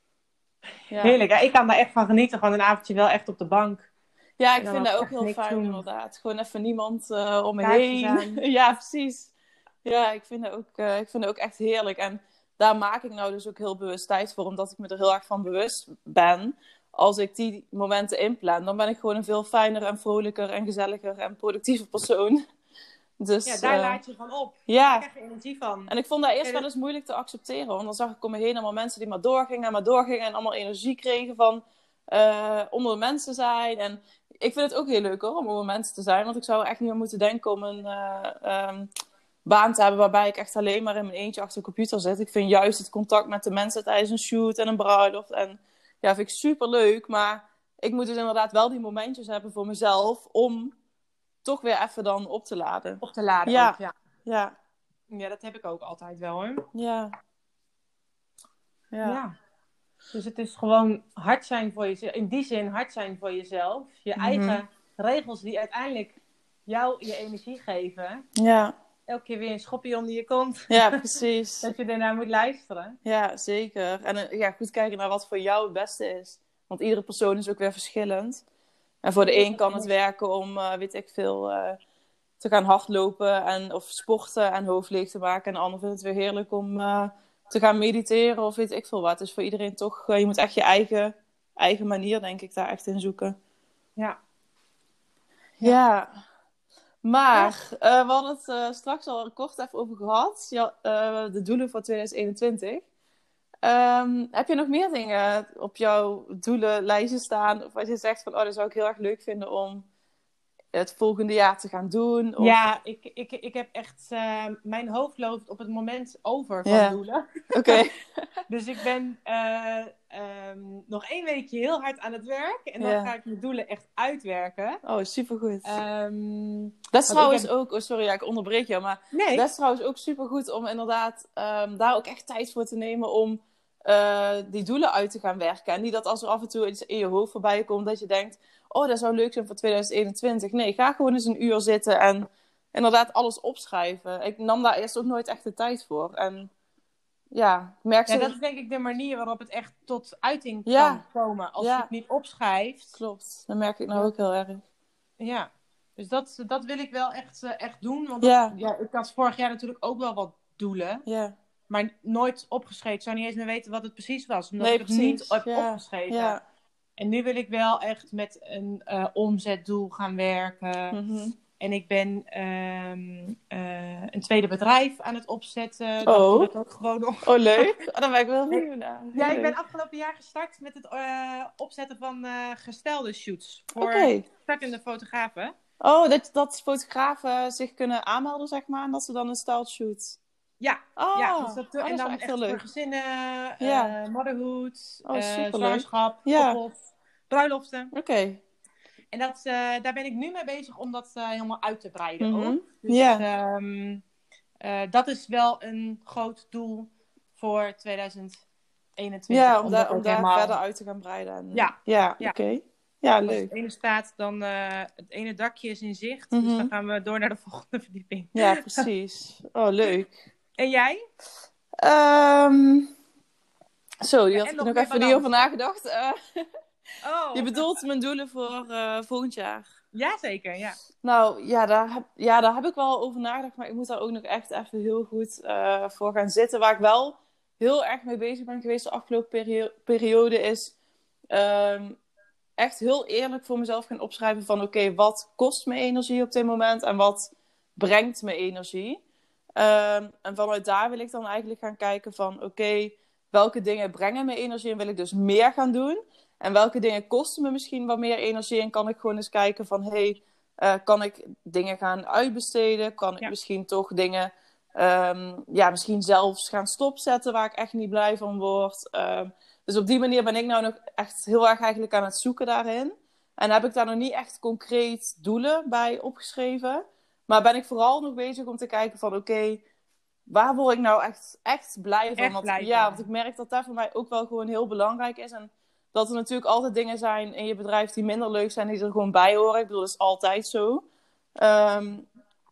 Speaker 1: ja.
Speaker 2: Heerlijk, ja, ik kan daar echt van genieten. Gewoon een avondje wel echt op de bank.
Speaker 1: Ja, ik vind dat ook heel fijn, doen. inderdaad. Gewoon even niemand uh, om me heen. Ja, precies. Ja, ik vind, dat ook, uh, ik vind dat ook echt heerlijk. En daar maak ik nou dus ook heel bewust tijd voor, omdat ik me er heel erg van bewust ben. Als ik die momenten inplan, dan ben ik gewoon een veel fijner en vrolijker en gezelliger en productiever persoon. Dus,
Speaker 2: ja, daar uh, laat je van op. Ja. Daar krijg je energie van.
Speaker 1: En ik vond dat eerst wel eens moeilijk te accepteren. Want dan zag ik om me heen allemaal mensen die maar doorgingen en maar doorgingen. En allemaal energie kregen van uh, onder de mensen zijn. En ik vind het ook heel leuk hoor, om onder mensen te zijn. Want ik zou echt niet meer moeten denken om een uh, um, baan te hebben waarbij ik echt alleen maar in mijn eentje achter de computer zit. Ik vind juist het contact met de mensen tijdens een shoot en een bruiloft. En ja, vind ik super leuk. Maar ik moet dus inderdaad wel die momentjes hebben voor mezelf om toch weer even dan op te laden.
Speaker 2: Op te laden
Speaker 1: ja.
Speaker 2: ook, ja.
Speaker 1: Ja.
Speaker 2: Ja, dat heb ik ook altijd wel hoor.
Speaker 1: Ja.
Speaker 2: Ja. ja. Dus het is gewoon hard zijn voor jezelf. In die zin hard zijn voor jezelf. Je mm-hmm. eigen regels die uiteindelijk jou je energie geven.
Speaker 1: Ja.
Speaker 2: Elke keer weer een schopje onder je kont.
Speaker 1: Ja, precies.
Speaker 2: Dat je ernaar moet luisteren.
Speaker 1: Ja, zeker. En ja, goed kijken naar wat voor jou het beste is. Want iedere persoon is ook weer verschillend. En voor de een kan het werken om, uh, weet ik veel, uh, te gaan hardlopen en, of sporten en hoofd leeg te maken. En de ander vindt het weer heerlijk om uh, te gaan mediteren of weet ik veel wat. Dus voor iedereen toch, uh, je moet echt je eigen, eigen manier, denk ik, daar echt in zoeken.
Speaker 2: Ja.
Speaker 1: Ja. ja. Maar, ja. Uh, we hadden het uh, straks al kort even over gehad. Ja, uh, de doelen voor twintig eenentwintig. Um, heb je nog meer dingen op jouw doelenlijstje staan? Of wat je zegt van, oh, dat zou ik heel erg leuk vinden om het volgende jaar te gaan doen? Of...
Speaker 2: Ja, ik, ik, ik heb echt... Uh, mijn hoofd loopt op het moment over van
Speaker 1: yeah.
Speaker 2: doelen.
Speaker 1: Oké. Okay.
Speaker 2: Dus ik ben uh, um, nog één weekje heel hard aan het werk. En dan yeah. ga ik mijn doelen echt uitwerken.
Speaker 1: Oh, supergoed.
Speaker 2: Um,
Speaker 1: dat is trouwens heb... ook... Oh, sorry, ja, ik onderbreek jou. Maar
Speaker 2: nee.
Speaker 1: dat is trouwens ook supergoed om inderdaad um, daar ook echt tijd voor te nemen om uh, die doelen uit te gaan werken. En niet dat als er af en toe iets in je hoofd voorbij komt dat je denkt... Oh, dat zou leuk zijn voor twintig eenentwintig. Nee, ga gewoon eens een uur zitten en inderdaad alles opschrijven. Ik nam daar eerst ook nooit echt de tijd voor. En ja, ik merk
Speaker 2: ja,
Speaker 1: zo...
Speaker 2: dat is denk ik de manier waarop het echt tot uiting
Speaker 1: ja.
Speaker 2: kan komen. Als
Speaker 1: ja.
Speaker 2: je het niet opschrijft.
Speaker 1: Klopt, dat merk ik nou ook heel erg.
Speaker 2: Ja, dus dat, dat wil ik wel echt, uh, echt doen. Want
Speaker 1: ja.
Speaker 2: Dat, ja, ik had vorig jaar natuurlijk ook wel wat doelen.
Speaker 1: Ja.
Speaker 2: Maar nooit opgeschreven. Ik zou niet eens meer weten wat het precies was. Omdat
Speaker 1: nee,
Speaker 2: ik het
Speaker 1: precies.
Speaker 2: niet heb
Speaker 1: ja.
Speaker 2: opgeschreven.
Speaker 1: Ja.
Speaker 2: En nu wil ik wel echt met een uh, omzetdoel gaan werken.
Speaker 1: Mm-hmm.
Speaker 2: En ik ben um, uh, een tweede bedrijf aan het opzetten.
Speaker 1: Oh,
Speaker 2: dat doe ik ook gewoon nog.
Speaker 1: Oh leuk. Oh, dan ben ik wel benieuwd naar.
Speaker 2: Ja, ik ben afgelopen jaar gestart met het uh, opzetten van uh, gestelde shoots. Voor
Speaker 1: okay.
Speaker 2: startende fotografen.
Speaker 1: Oh, dat, dat fotografen zich kunnen aanmelden, zeg maar. En dat ze dan een styled shoot...
Speaker 2: Ja,
Speaker 1: oh,
Speaker 2: ja dus dat,
Speaker 1: oh,
Speaker 2: en
Speaker 1: dat
Speaker 2: dan
Speaker 1: echt
Speaker 2: echt
Speaker 1: leuk.
Speaker 2: voor gezinnen,
Speaker 1: ja.
Speaker 2: uh, motherhood,
Speaker 1: oh,
Speaker 2: uh, zwangerschap,
Speaker 1: ja.
Speaker 2: koppels, bruiloften.
Speaker 1: Oké. Okay.
Speaker 2: En dat, uh, daar ben ik nu mee bezig om dat uh, helemaal uit te breiden
Speaker 1: mm-hmm.
Speaker 2: ook. Dus
Speaker 1: yeah.
Speaker 2: um, uh, dat is wel een groot doel voor twintig eenentwintig.
Speaker 1: Ja, om,
Speaker 2: om,
Speaker 1: da- om daar
Speaker 2: helemaal...
Speaker 1: verder uit te gaan breiden. En...
Speaker 2: Ja.
Speaker 1: Ja,
Speaker 2: ja.
Speaker 1: oké. Okay. Ja,
Speaker 2: Als
Speaker 1: leuk.
Speaker 2: het ene staat, dan uh, het ene dakje is in zicht.
Speaker 1: Mm-hmm.
Speaker 2: Dus dan gaan we door naar de volgende verdieping.
Speaker 1: Ja, precies. Oh, leuk.
Speaker 2: En jij?
Speaker 1: Um, zo, die
Speaker 2: ja,
Speaker 1: had ik nog even niet over nagedacht. Uh,
Speaker 2: oh.
Speaker 1: Je bedoelt mijn doelen voor uh, volgend jaar?
Speaker 2: Jazeker, ja.
Speaker 1: Nou, ja daar, heb, ja, daar heb ik wel over nagedacht. Maar ik moet daar ook nog echt even heel goed uh, voor gaan zitten. Waar ik wel heel erg mee bezig ben geweest de afgelopen perio- periode is... Um, echt heel eerlijk voor mezelf gaan opschrijven van... Oké, okay, wat kost me energie op dit moment? En wat brengt me energie? Um, en vanuit daar wil ik dan eigenlijk gaan kijken van... Oké, okay, welke dingen brengen me energie en wil ik dus meer gaan doen? En welke dingen kosten me misschien wat meer energie? En kan ik gewoon eens kijken van... Hey, uh, kan ik dingen gaan uitbesteden? Kan ik ja. misschien toch dingen... Um, ja, misschien zelfs gaan stopzetten waar ik echt niet blij van word. Um, dus op die manier ben ik nou nog echt heel erg eigenlijk aan het zoeken daarin. En heb ik daar nog niet echt concreet doelen bij opgeschreven. Maar ben ik vooral nog bezig om te kijken van... Oké, okay, waar word ik nou echt, echt blij van?
Speaker 2: Echt
Speaker 1: want,
Speaker 2: blij
Speaker 1: ja,
Speaker 2: van.
Speaker 1: want ik merk dat dat voor mij ook wel gewoon heel belangrijk is. En dat er natuurlijk altijd dingen zijn in je bedrijf die minder leuk zijn. Die er gewoon bij horen. Ik bedoel, dat is altijd zo. Um,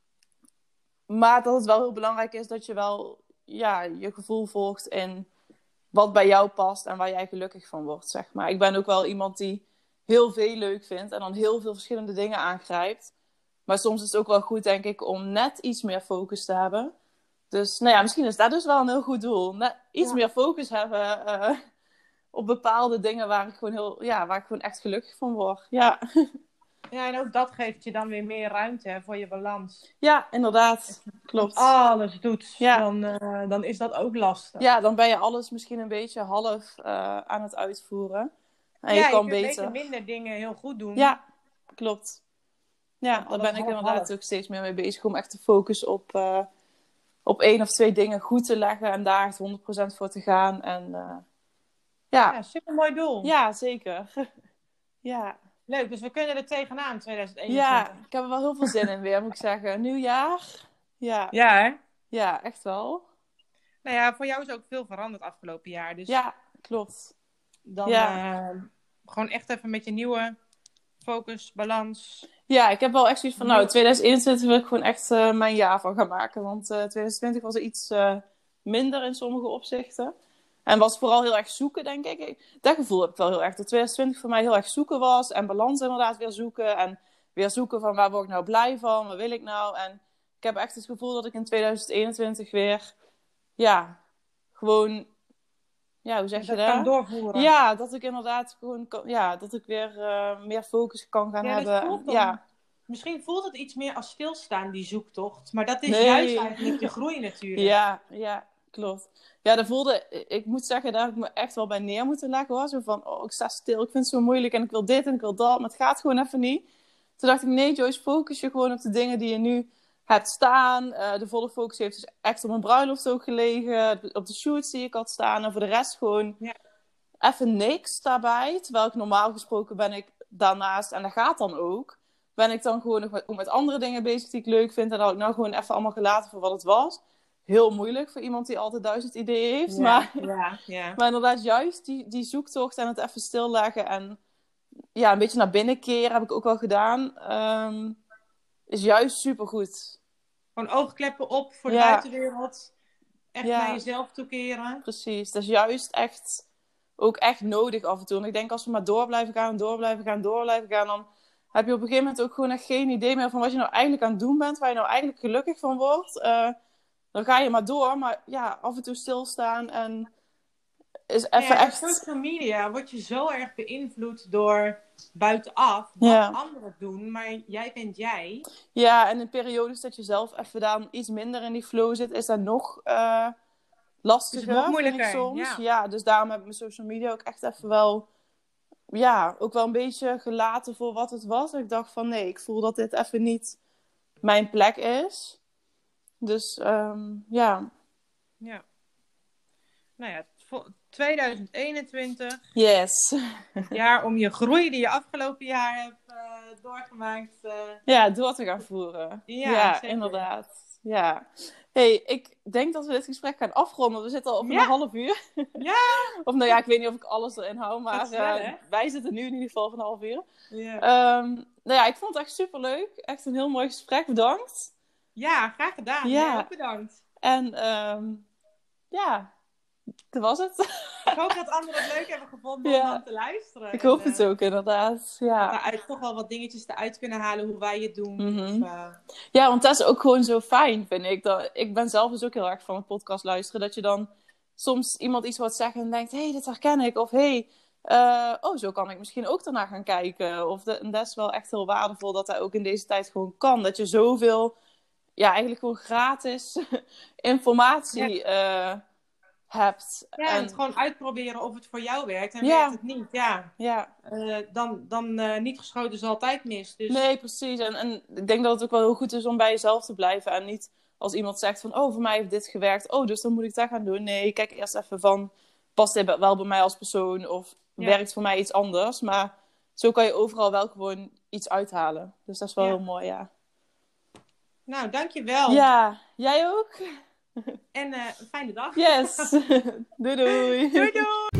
Speaker 1: maar dat het wel heel belangrijk is dat je wel ja, je gevoel volgt in wat bij jou past en waar jij gelukkig van wordt, zeg maar. Ik ben ook wel iemand die heel veel leuk vindt en dan heel veel verschillende dingen aangrijpt. Maar soms is het ook wel goed, denk ik, om net iets meer focus te hebben. Dus, nou ja, misschien is dat dus wel een heel goed doel. Net iets ja. meer focus hebben uh, op bepaalde dingen waar ik gewoon heel, ja, waar ik gewoon echt gelukkig van word. Ja.
Speaker 2: Ja, en ook dat geeft je dan weer meer ruimte hè, voor je balans.
Speaker 1: Ja, inderdaad. Klopt.
Speaker 2: Als je alles doet,
Speaker 1: ja.
Speaker 2: dan, uh, dan is dat ook lastig.
Speaker 1: Ja, dan ben je alles misschien een beetje half uh, aan het uitvoeren. En
Speaker 2: ja,
Speaker 1: je kan
Speaker 2: je
Speaker 1: beter...
Speaker 2: beter minder dingen heel goed doen.
Speaker 1: Ja, klopt. Ja, daar ben ik
Speaker 2: half,
Speaker 1: inderdaad
Speaker 2: half.
Speaker 1: ook steeds meer mee bezig. Om echt te focussen op, uh, op één of twee dingen goed te leggen. En daar echt honderd procent voor te gaan. En uh, ja.
Speaker 2: Ja, supermooi doel.
Speaker 1: Ja, zeker. ja.
Speaker 2: Leuk, dus we kunnen er tegenaan twintig eenentwintig.
Speaker 1: Ja, ik heb er wel heel veel zin in weer, moet ik zeggen. Nieuwjaar. Ja.
Speaker 2: Ja, hè?
Speaker 1: Ja, echt wel.
Speaker 2: Nou ja, voor jou is ook veel veranderd afgelopen jaar. Dus
Speaker 1: ja, klopt.
Speaker 2: Dan
Speaker 1: ja.
Speaker 2: uh, gewoon echt even met je nieuwe focus, balans.
Speaker 1: Ja, ik heb wel echt zoiets van, nou, twintig eenentwintig wil ik gewoon echt uh, mijn jaar van gaan maken. Want uh, twintig twintig was er iets uh, minder in sommige opzichten. En was vooral heel erg zoeken, denk ik. Dat gevoel heb ik wel heel erg. Dat twintig twintig voor mij heel erg zoeken was. En balans inderdaad weer zoeken. En weer zoeken van waar word ik nou blij van? Wat wil ik nou? En ik heb echt het gevoel dat ik in twintig eenentwintig weer... Ja, gewoon... Ja, hoe zeg
Speaker 2: dat
Speaker 1: je dat?
Speaker 2: kan doorvoeren.
Speaker 1: Ja, dat ik inderdaad gewoon... Kan, ja, dat ik weer uh, meer focus kan gaan
Speaker 2: ja,
Speaker 1: hebben.
Speaker 2: Voelt dan,
Speaker 1: ja.
Speaker 2: Misschien voelt het iets meer als stilstaan, die zoektocht. Maar dat is
Speaker 1: nee.
Speaker 2: juist eigenlijk de groei natuurlijk.
Speaker 1: Ja, ja. klopt. Ja, dat voelde, ik moet zeggen, daar heb ik me echt wel bij neer moeten leggen hoor. Zo van, oh, ik sta stil, ik vind het zo moeilijk en ik wil dit en ik wil dat, maar het gaat gewoon even niet. Toen dacht ik, nee Joyce, focus je gewoon op de dingen die je nu hebt staan. Uh, de volle focus heeft dus echt op mijn bruiloft ook gelegen, op de shoots die ik had staan. En voor de rest gewoon
Speaker 2: Ja.
Speaker 1: even niks daarbij. Terwijl ik normaal gesproken ben ik daarnaast, en dat gaat dan ook, ben ik dan gewoon nog met, ook met andere dingen bezig die ik leuk vind. En dat had ik nou gewoon even allemaal gelaten voor wat het was. Heel moeilijk voor iemand die altijd duizend ideeën heeft.
Speaker 2: Ja,
Speaker 1: maar,
Speaker 2: ja, ja.
Speaker 1: maar inderdaad, juist die, die zoektocht en het even stilleggen en ja, een beetje naar binnen keren heb ik ook wel gedaan. Um, is juist supergoed.
Speaker 2: Gewoon oogkleppen op voor de
Speaker 1: Ja.
Speaker 2: buitenwereld. Echt
Speaker 1: Ja.
Speaker 2: naar jezelf toekeren.
Speaker 1: Precies, dat is juist echt ook echt nodig af en toe. En ik denk als we maar door blijven gaan, door blijven gaan, door blijven gaan, dan heb je op een gegeven moment ook gewoon echt geen idee meer van wat je nou eigenlijk aan het doen bent, waar je nou eigenlijk gelukkig van wordt. Uh, dan ga je maar door, maar ja, af en toe stilstaan en is even
Speaker 2: ja,
Speaker 1: echt...
Speaker 2: social media word je zo erg beïnvloed door buitenaf, wat
Speaker 1: Ja.
Speaker 2: anderen doen, maar jij bent jij.
Speaker 1: Ja, en in periodes dat je zelf even dan iets minder in die flow zit, is dat nog uh, lastiger,
Speaker 2: nog moeilijker,
Speaker 1: vind ik soms.
Speaker 2: Ja.
Speaker 1: ja, dus daarom heb ik mijn social media ook echt even wel... Ja, ook wel een beetje gelaten voor wat het was. Ik dacht van nee, ik voel dat dit even niet mijn plek is. Dus um, ja.
Speaker 2: Ja. Nou ja, twintig eenentwintig.
Speaker 1: Yes.
Speaker 2: Jaar om je groei die je afgelopen jaar hebt uh, doorgemaakt. Uh...
Speaker 1: Ja, door te gaan voeren.
Speaker 2: Ja,
Speaker 1: ja inderdaad. Ja. Hey, ik denk dat we dit gesprek gaan afronden. We zitten al op
Speaker 2: ja.
Speaker 1: een half uur.
Speaker 2: Ja.
Speaker 1: Of nou ja, ik weet niet of ik alles erin hou, maar
Speaker 2: wel,
Speaker 1: uh, wij zitten nu in ieder geval op een half uur.
Speaker 2: Ja.
Speaker 1: Um, nou ja, ik vond het echt superleuk. Echt een heel mooi gesprek. Bedankt.
Speaker 2: Ja, graag gedaan.
Speaker 1: Ja.
Speaker 2: Ja, ook bedankt.
Speaker 1: En um, ja, dat was het.
Speaker 2: Ik hoop dat anderen het leuk hebben gevonden
Speaker 1: ja.
Speaker 2: om aan te luisteren.
Speaker 1: Ik hoop
Speaker 2: en,
Speaker 1: het ook, inderdaad. Ja.
Speaker 2: Dat er toch wel wat dingetjes eruit kunnen halen hoe wij het doen.
Speaker 1: Mm-hmm.
Speaker 2: Of, uh...
Speaker 1: Ja, want dat is ook gewoon zo fijn, vind ik. Dat, ik ben zelf dus ook heel erg van een podcast luisteren. Dat je dan soms iemand iets wat zeggen en denkt... Hé, hey, dit herken ik. Of hé, hey, uh, oh, zo kan ik misschien ook daarna gaan kijken. Of de, en dat is wel echt heel waardevol dat dat ook in deze tijd gewoon kan. Dat je zoveel, ja, eigenlijk gewoon gratis informatie... Ja. Uh, hebt.
Speaker 2: Ja, en
Speaker 1: en
Speaker 2: het gewoon uitproberen of het voor jou werkt. En
Speaker 1: ja.
Speaker 2: werkt het niet, ja.
Speaker 1: ja.
Speaker 2: Uh, dan dan uh, niet geschoten is altijd mis. Dus...
Speaker 1: Nee, precies. En, en ik denk dat het ook wel heel goed is om bij jezelf te blijven. En niet als iemand zegt van, oh, voor mij heeft dit gewerkt. Oh, dus dan moet ik dat gaan doen. Nee, kijk eerst even van, past dit wel bij mij als persoon? Of ja. werkt voor mij iets anders? Maar zo kan je overal wel gewoon iets uithalen. Dus dat is wel ja. heel mooi, ja.
Speaker 2: Nou, dankjewel.
Speaker 1: Ja, jij ook?
Speaker 2: En uh, een fijne dag.
Speaker 1: Yes. doei doei.
Speaker 2: Doei doei.